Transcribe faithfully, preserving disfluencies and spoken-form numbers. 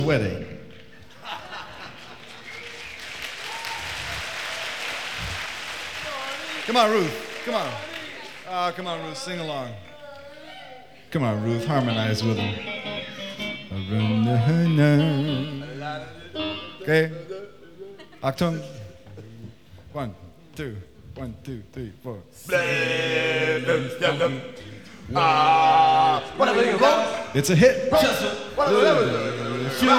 wedding. Come on, Ruth. Come on. Oh, come on, Ruth. Sing along. Come on, Ruth. Harmonize with him. Okay. Achtung. One, two, one, two, three, four. It's a hit.